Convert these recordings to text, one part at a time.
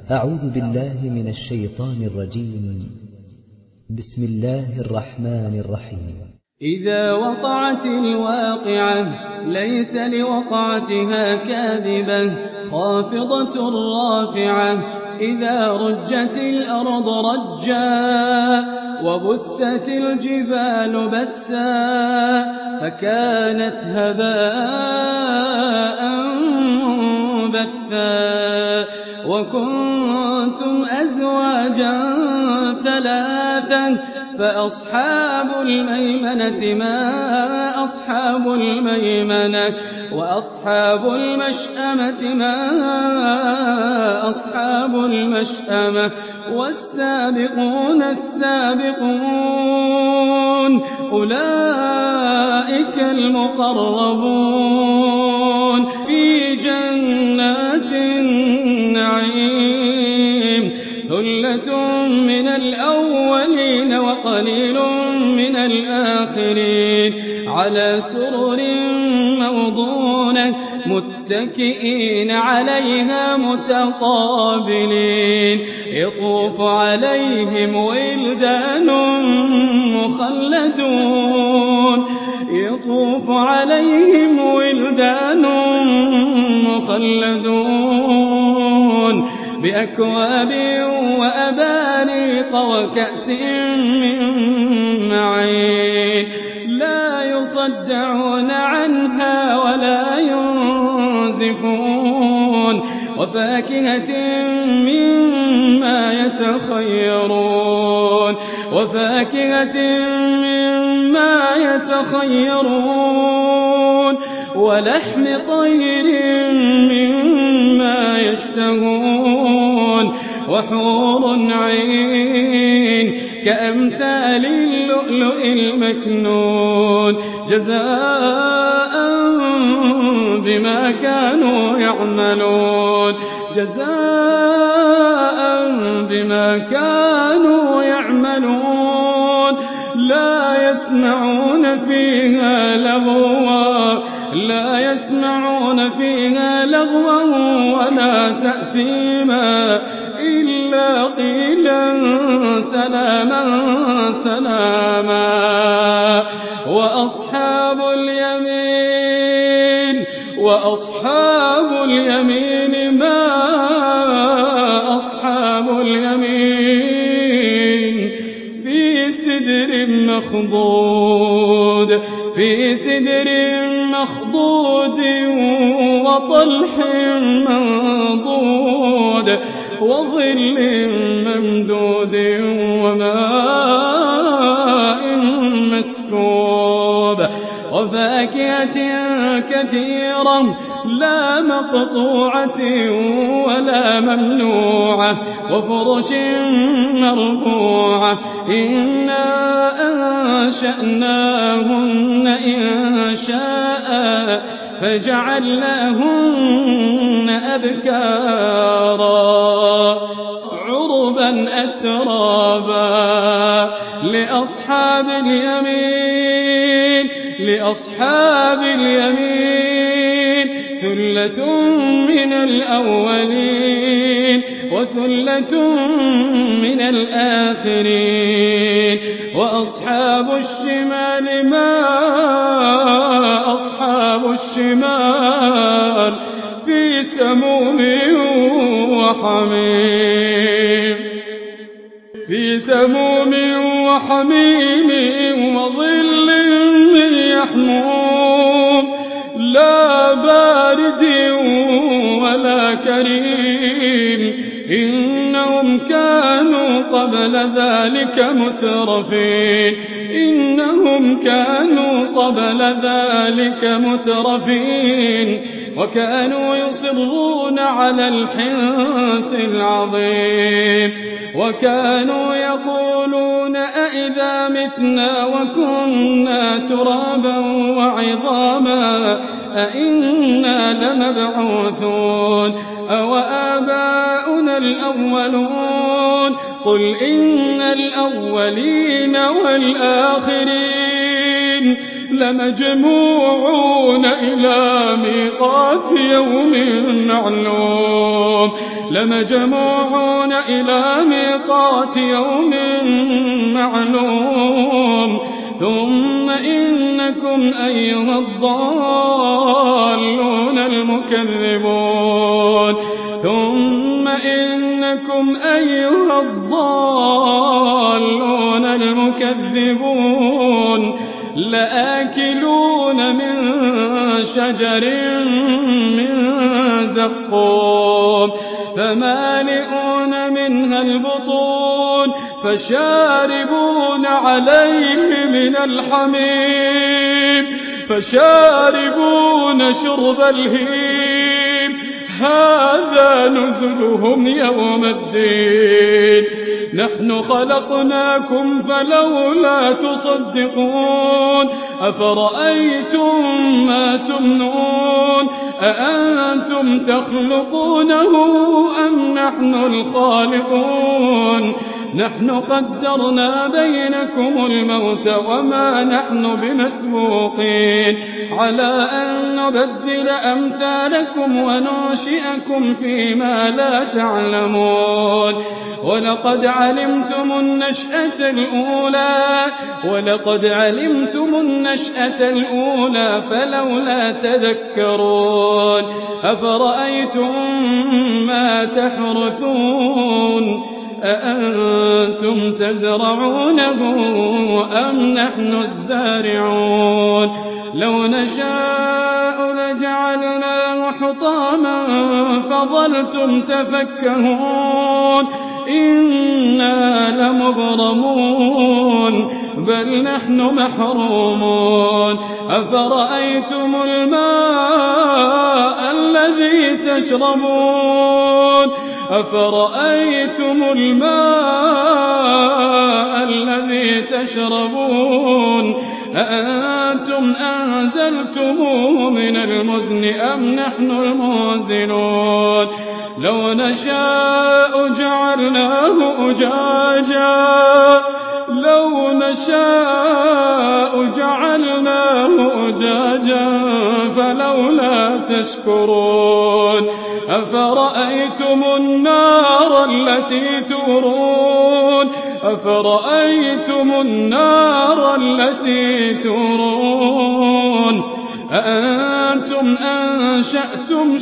أعوذ بالله من الشيطان الرجيم. بسم الله الرحمن الرحيم. إذا وقعت الواقعة ليس لوقعتها كاذبة خافضة رافعة إذا رجت الأرض رجا وبست الجبال بسا فكانت هباء بثا وكنتم أزواجا ثلاثا فأصحاب الميمنة ما أصحاب الميمنة وأصحاب المشأمة ما أصحاب المشأمة والسابقون السابقون أولئك المقربون في جنات النعيم ثلة من الأولين وقليل من الآخرين على سرر موضونة متكئين عليها متقابلين يطوف عليهم ولدان مخلدون بأكواب وأباريق وكأس من معين لا يصدعون عنها ولا ينزفون وفاكهة مما يتخيرون ولحم طير مما يشتهون وحور عين كأمثال اللؤلؤ المكنون جزاء بما كانوا يعملون لا يسمعون فيها لغوا ولا تأثيما إلا قيلا سلاما وأصحاب اليمين ما أصحاب اليمين في سدر مخضود وطلح منضود وظل ممدود وماء مسكوب وفاكهة كثيرة لا مقطوعة ولا ممنوعة وفرش مرفوعة إنا أنشأناهن إنشاء فجعلناهن أبكارا عربا أترابا لأصحاب اليمين ثلة من الأولين وثلة من الآخرين وأصحاب الشمال ما أصحاب الشمال في سموم وحميم وظل من يحموم لا بارد ولا كريم إنهم كانوا قبل ذلك مترفين وكانوا يصرون على الحنث العظيم وكانوا يقولون أئذا متنا وكنا ترابا وعظاما أئنا لمبعوثون أو آباؤنا الأولون قل إن الأولين والآخرين لمجموعون إلى ميقات يوم معلوم لمجموعون إلى ميقات يوم معلوم ثم إنكم أيها الضالون المكذبون ثم إنكم أيها الضالون المكذبون لآكلون من شجر من زقوم فمالئون منها البطون فشاربون عليه من الحميم فشاربون شرب الهيم هذا نزلهم يوم الدين نحن خلقناكم فلولا تصدقون أفرأيتم ما تمنون أأنتم تخلقونه أم نحن الخالقون نحن قدرنا بينكم الموت وما نحن بمسبوقين على أن نبدل أمثالكم وننشئكم فيما لا تعلمون ولقد علمتم النشأة الأولى فلولا تذكرون أفرأيتم ما تحرثون أأنتم تزرعونه أم نحن الزارعون لو نشاء لجعلناه حطاما فظلتم تفكهون إنا لمغرمون بل نحن محرومون أفرأيتم الماء الذي تشربون أأنتم أنزلتموه من المزن أم نحن المنزلون لو نشاء جعلناه أجاجا فلولا تشكرون أفرأيتم النار التي تورون أأنتم أنشأتم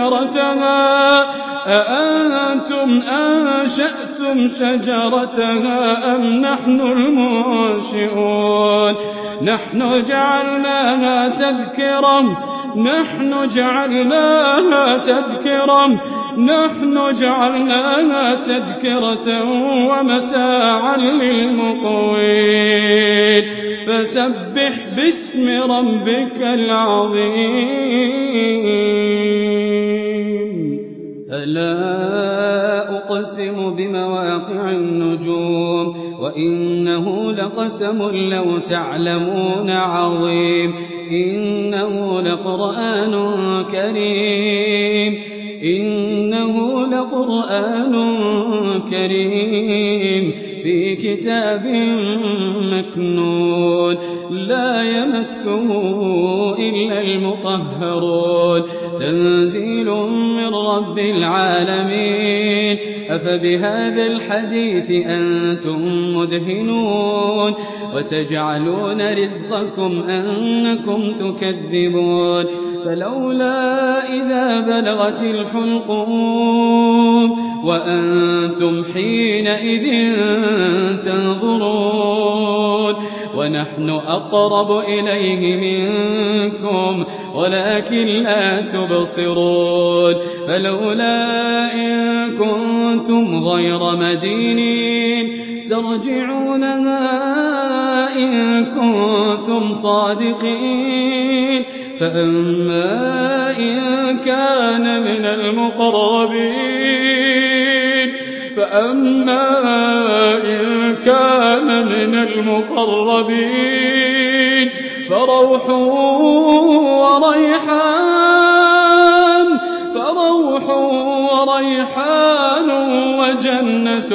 شجرتها أم نحن المنشئون نحن جعلناها تذكرة ومتاعا للمقوين فسبح باسم ربك العظيم ألا أقسم بمواقع النجوم وإنه لقسم لو تعلمون عظيم إنه لقرآن كريم في كتاب مكنون لا يمسه إلا المطهرون تنزيل من رب العالمين أفبهذا الحديث أنتم مدهنون وتجعلون رزقكم أنكم تكذبون فلولا إذا بلغت الحلقوم وأنتم حينئذ تنظرون ونحن أقرب إليه منكم ولكن لا تبصرون فلولا إن كنتم غير مدينين ترجعونها إن كنتم صادقين فأما إن كان من المقربين فروح وريحان وجنة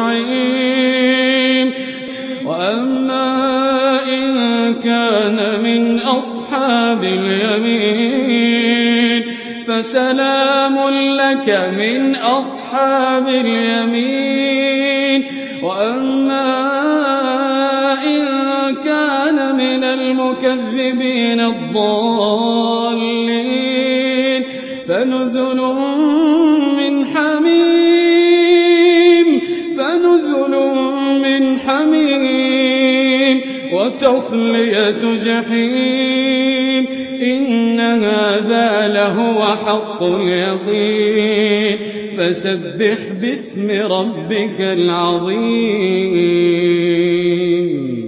نعيم وأما إن كان من أصحاب اليمين فسلام لك من أصحاب اليمين وأما إن كان من المكذبين الضالين فنزل من حميم وتصلية جحيم إن هذا لهو حق اليقين فسبح باسم ربك العظيم